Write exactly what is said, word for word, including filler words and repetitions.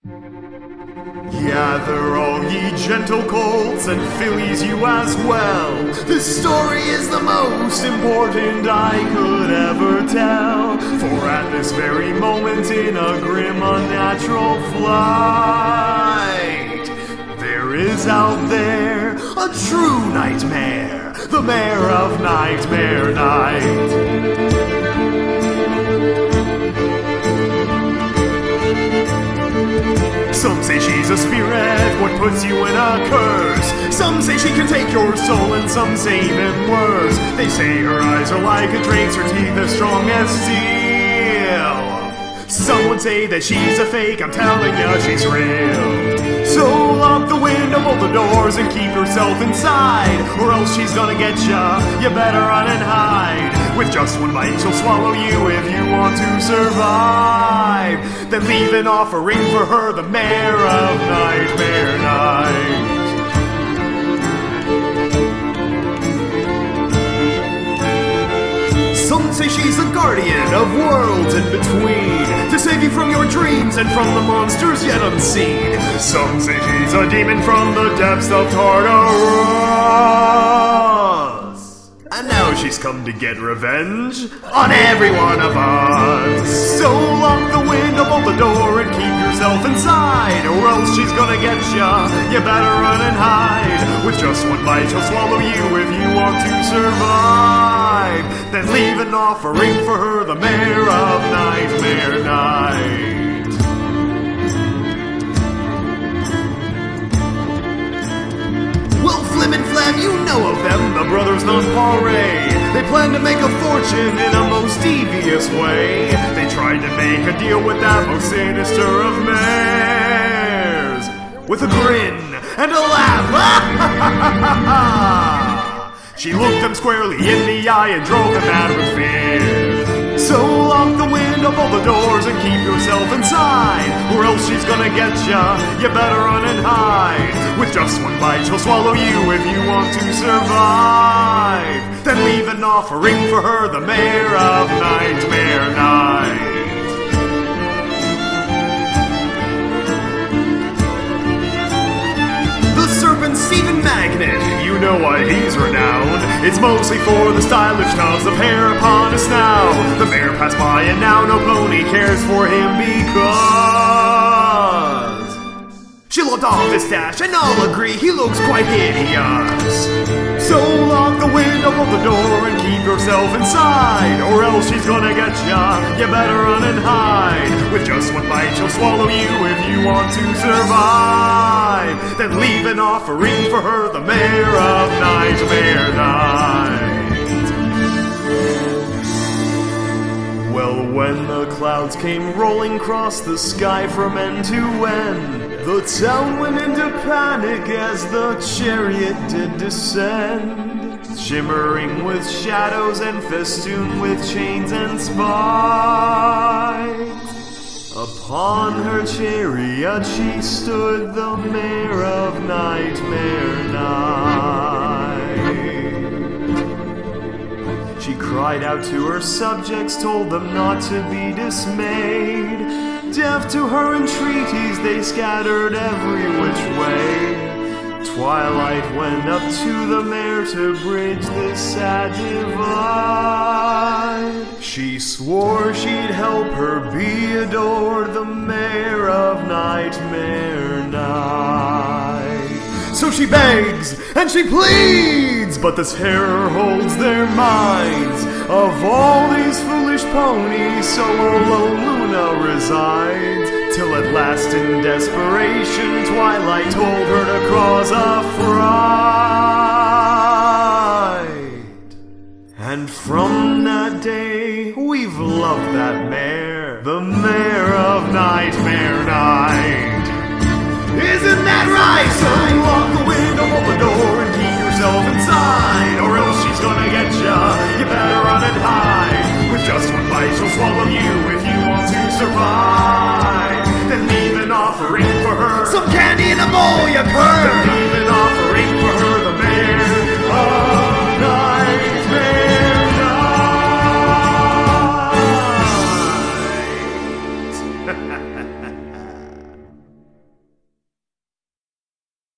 Gather all ye gentle colts and fillies you as well. This story is the most important I could ever tell. For at this very moment in a grim unnatural flight, there is out there a true nightmare, the mare of Nightmare Night. Some say she's a spirit, what puts you in a curse. Some say she can take your soul, and some say even worse. They say her eyes are like a drake's, her teeth as strong as steel. Some would say that she's a fake, I'm telling ya, she's real. So lock the window, bolt the doors, and keep yourself inside, or else she's gonna get ya, you better run and hide. With just one bite she'll swallow you if you want to survive. Then leave an offering for her, the mare of Nightmare Night. Some say she's a guardian of worlds in between, to save you from your dreams and from the monsters yet unseen. Some say she's a demon from the depths of Tartarus, and now she's come to get revenge on every one of us. So lock the window, bolt the door, and keep yourself inside, or else she's gonna get ya, you better run and hide. With just one bite she'll swallow you if you want to survive. Then leave an offering for her, the mare of Nightmare Night. Well, Flim and Flam, you know of them, the brothers Nonpareil. They plan to make a fortune in a most devious way. They tried to make a deal with that most sinister of mares, with a grin and a laugh. She looked them squarely in the eye and drove them mad with fear. So lock the window, bolt the doors, and keep yourself inside, or else she's gonna get ya, you better run and hide. With just one bite she'll swallow you if you want to survive. Then leave an offering for her, the mare of Nightmare Night. Serpent Stephen Magnet, you know why he's renowned. It's mostly for the stylish tufts of hair upon his snout. The mare passed by and now no pony cares for him because she lopped off his stash and all agree he looks quite hideous. So lock the window, bolt the door, and keep yourself inside, or else she's gonna get ya, you better run and hide. With just one bite she'll swallow you if you want to survive. Then leave an offering for her, the mare of Nightmare Night. Well, when the clouds came rolling across the sky from end to end, the town went into panic as the chariot did descend, shimmering with shadows and festooned with chains and spikes. Upon her chariot she stood, the mare of Nightmare Night. She cried out to her subjects, told them not to be dismayed. Deaf to her entreaties, they scattered every which way. Twilight went up to the mare to bridge this sad divide. She swore she'd help her be adored, the mare of Nightmare Night. So she begs and she pleads, but this terror holds their minds. Of all these foolish ponies, so alone Luna resides, till at last in desperation Twilight told her to cause a fright. And from that day we've loved that mare, the mare of Nightmare Night. Isn't that right? So lock the window, bolt the door, and keep yourself inside, or else she's gonna get ya, you better run and hide. With just one bite she'll swallow you if you want to survive. Then leave an offering for her, some candy in a bowl, you perv. Then leave an